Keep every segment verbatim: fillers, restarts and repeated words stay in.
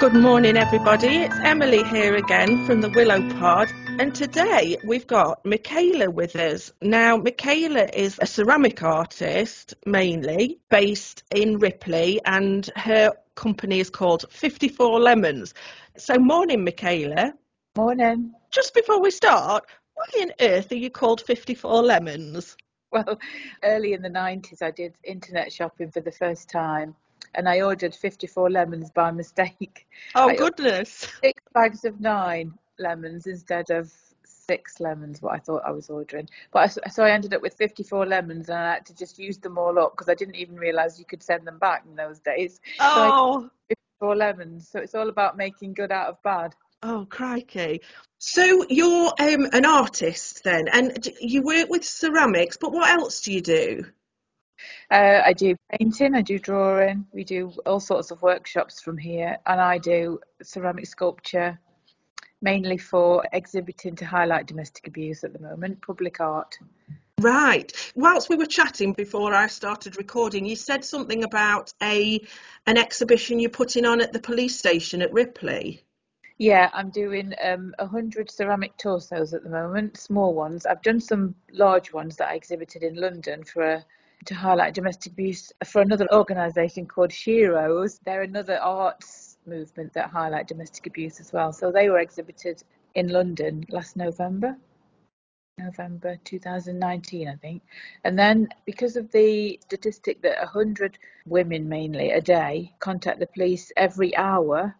Good morning, everybody. It's Emily here again from the Willow Pod, and today we've got Michaela with us. Now, Michaela is a ceramic artist, mainly based in Ripley, and her company is called fifty-four Lemons. So, morning, Michaela. Morning. Just before we start, why on earth are you called fifty-four Lemons? Well, early in the nineties, I did internet shopping for the first time, and I ordered fifty-four lemons by mistake. Oh, I goodness. ordered six bags of nine lemons instead of six lemons, what I thought I was ordering. But I, so I ended up with fifty-four lemons, and I had to just use them all up because I didn't even realise you could send them back in those days. So I Oh. fifty-four lemons. So it's all about making good out of bad. Oh, crikey. So you're um, an artist then, and d- you work with ceramics, but what else do you do? Uh, I do painting, I do drawing, we do all sorts of workshops from here, and I do ceramic sculpture, mainly for exhibiting to highlight domestic abuse at the moment, public art. Right. Whilst we were chatting before I started recording, you said something about a an exhibition you're putting on at the police station at Ripley. Yeah, I'm doing um, one hundred ceramic torsos at the moment, small ones. I've done some large ones that I exhibited in London for a, to highlight domestic abuse for another organisation called Sheroes. They're another arts movement that highlight domestic abuse as well. So they were exhibited in London last November. November two thousand nineteen, I think. And then because of the statistic that one hundred women mainly a day contact the police every hour,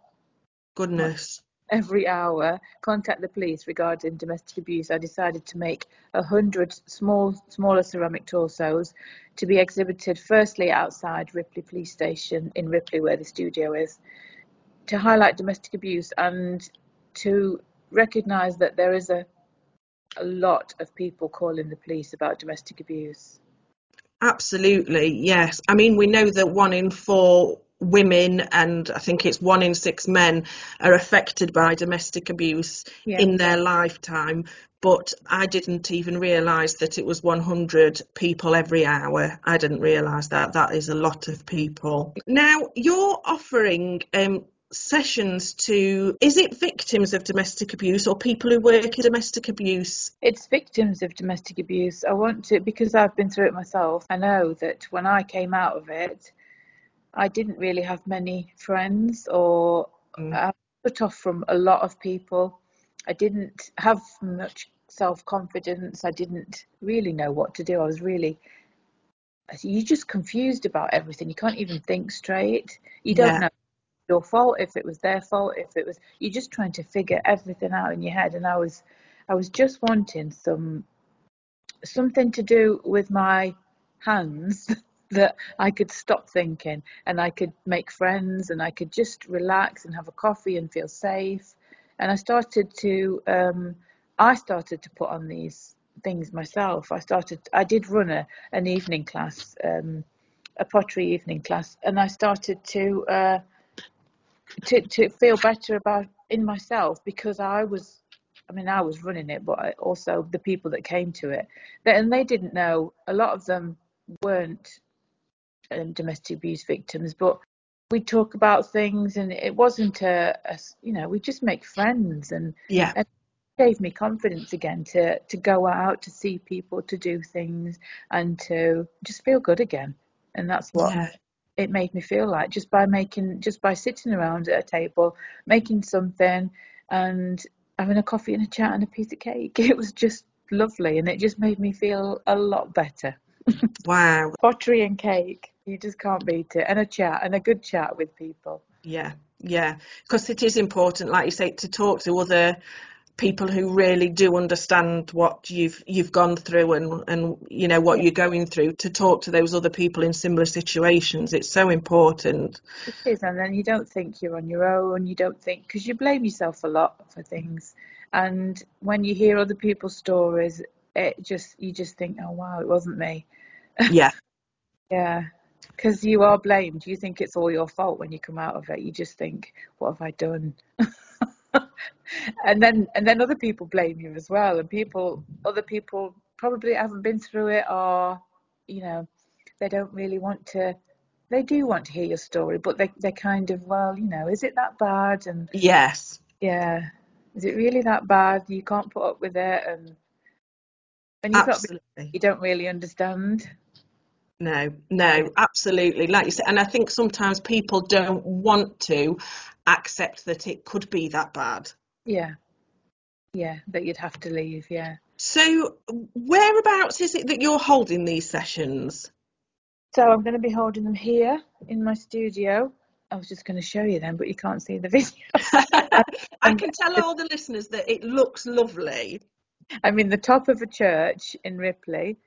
not Goodness. every hour, contact the police regarding domestic abuse, I decided to make one hundred small, smaller ceramic torsos to be exhibited firstly outside Ripley Police Station in Ripley, where the studio is, to highlight domestic abuse and to recognise that there is a a lot of people calling the police about domestic abuse. Absolutely, yes. I mean, we know that one in four women and I think it's one in six men are affected by domestic abuse Yeah. in their lifetime. But I didn't even realise that it was one hundred people every hour. I didn't realise that. That is a lot of people. Now, you're offering um, sessions to, is it victims of domestic abuse or people who work in domestic abuse? It's victims of domestic abuse. I want to, because I've been through it myself, I know that when I came out of it, I didn't really have many friends, or Mm. I was cut off from a lot of people. I didn't have much self-confidence. I didn't really know what to do. I was really, you're just confused about everything. You can't even think straight. You don't Yeah. know your fault, if it was their fault, if it was, you're just trying to figure everything out in your head. And I was I was just wanting some something to do with my hands that I could stop thinking and I could make friends and I could just relax and have a coffee and feel safe. And I started to um I started to put on these things myself. I started I did run a an evening class, um a pottery evening class, and I started to uh to to feel better about in myself, because I was, I mean, I was running it, but I, also the people that came to it, and they didn't know. A lot of them weren't um, domestic abuse victims, but we talk about things, and it wasn't a, a you know, we just make friends, and, Yeah. and it gave me confidence again to to go out, to see people, to do things, and to just feel good again. And that's what Yeah. it made me feel like, just by making just by sitting around at a table making something and having a coffee and a chat and a piece of cake. It was just lovely, and it just made me feel a lot better. Wow. Pottery and cake, you just can't beat it, and a chat, and a good chat with people. Yeah, yeah, because it is important, like you say, to talk to other people who really do understand what you've you've gone through and and you know what Yeah, you're going through. To talk to those other people in similar situations, it's so important. it is. And then you don't think you're on your own, you don't think, because you blame yourself a lot for things, and when you hear other people's stories, it just you just think, oh wow, it wasn't me. Yeah, Yeah, because you are blamed. You think it's all your fault when you come out of it. You just think, what have I done? And then and then other people blame you as well. And people, other people probably haven't been through it, or, you know, they don't really want to they do want to hear your story, but they they kind of, well, you know, is it that bad? And Yes, yeah, is it really that bad? You can't put up with it, and and you've not been, absolutely. you don't really understand. No, Yeah, no, absolutely. Like you said, and I think sometimes people don't want to accept that it could be that bad. yeah, yeah, that you'd have to leave. Yeah. So, whereabouts is it that you're holding these sessions? So I'm going to be holding them here in my studio. I was just going to show you them, but you can't see the video. I I'm, can tell all the listeners that it looks lovely. I'm in the top of a church in Ripley.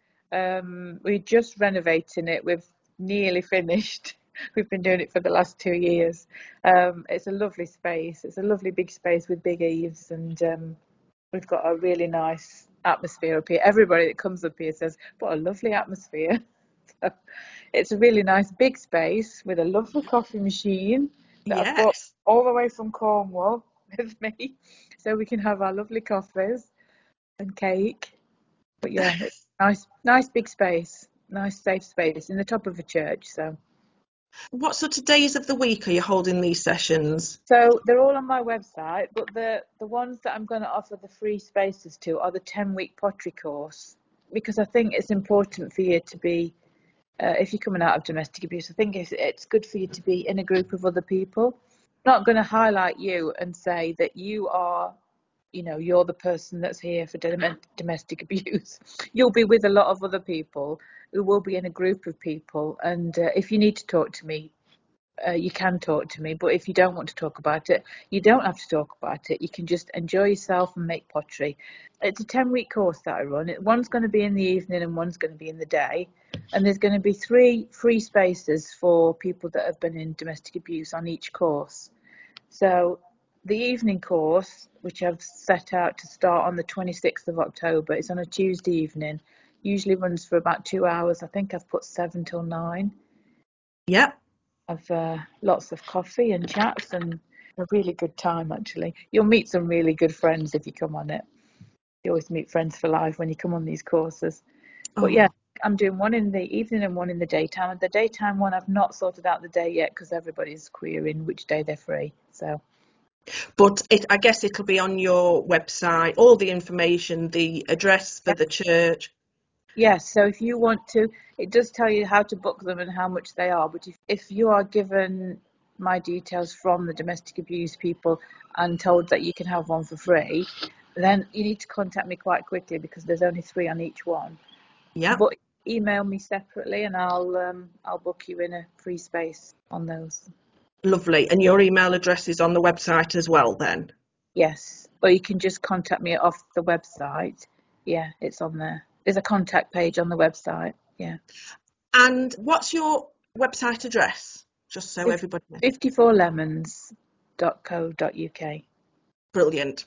Um, we're just renovating it. We've nearly finished. We've been doing it for the last two years. Um, it's a lovely space. It's a lovely big space with big eaves, and um, we've got a really nice atmosphere up here. Everybody that comes up here says, "What a lovely atmosphere." So it's a really nice big space with a lovely coffee machine that I've brought Yes. all the way from Cornwall with me, so we can have our lovely coffees and cake. But yeah, it's nice, nice big space, nice safe space in the top of a church. So, What sort of days of the week are you holding these sessions? so they're all on my website, but the the ones that I'm going to offer the free spaces to are the ten week pottery course, because I think it's important for you to be, uh, if you're coming out of domestic abuse, I think it's, it's good for you to be in a group of other people. I'm not going to highlight you and say that you are, you know, you're the person that's here for domestic abuse. You'll be with a lot of other people who will be in a group of people. And uh, if you need to talk to me, uh, you can talk to me. But if you don't want to talk about it, you don't have to talk about it. You can just enjoy yourself and make pottery. It's a ten week course that I run. One's going to be in the evening and one's going to be in the day. And there's going to be three free spaces for people that have been in domestic abuse on each course. So the evening course, which I've set out to start on the twenty-sixth of October, is on a Tuesday evening, usually runs for about two hours. I think I've put seven till nine. Yep. I've uh, lots of coffee and chats and a really good time, actually. You'll meet some really good friends if you come on it. You always meet friends for life when you come on these courses. But yeah, Oh. I'm doing one in the evening and one in the daytime. And the daytime one, I've not sorted out the day yet because everybody's querying which day they're free. So But it, I guess it'll be on your website, all the information, the address for the church. yes, so if you want to, it does tell you how to book them and how much they are. But if, if you are given my details from the domestic abuse people and told that you can have one for free, then you need to contact me quite quickly because there's only three on each one. Yep. But email me separately and I'll um, I'll book you in a free space on those. Lovely. And your email address is on the website as well, then? Yes, or you can just contact me off the website. Yeah, it's on there. There's a contact page on the website. Yeah. And what's your website address? Just so everybody knows. fifty-four lemons dot co dot uk. Brilliant.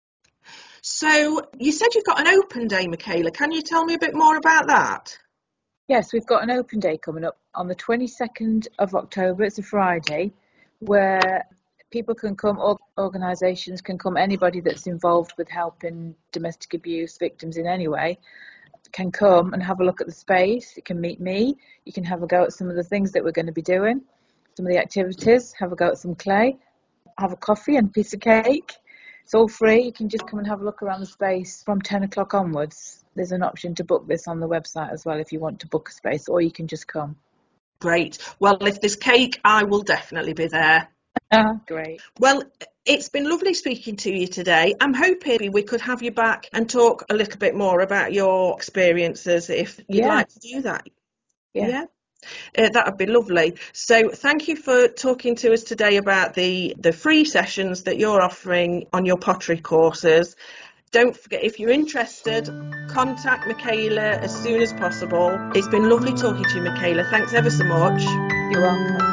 So you said you've got an open day, Michaela. Can you tell me a bit more about that? Yes, we've got an open day coming up on the twenty-second of October. It's a Friday where people can come, organisations can come, anybody that's involved with helping domestic abuse victims in any way can come and have a look at the space. You can meet me. You can have a go at some of the things that we're going to be doing, some of the activities, have a go at some clay, have a coffee and a piece of cake. It's all free. You can just come and have a look around the space from ten o'clock onwards. There's an option to book this on the website as well if you want to book a space, or you can just come. Great. Well, if there's cake, I will definitely be there. Ah, great. Well, it's been lovely speaking to you today. I'm hoping we could have you back and talk a little bit more about your experiences if you'd Yeah, like to do that. yeah. Yeah, uh, that would be lovely. So thank you for talking to us today about the, the free sessions that you're offering on your pottery courses. Don't forget, if you're interested, contact Michaela as soon as possible. It's been lovely talking to you, Michaela. Thanks ever so much. You're welcome.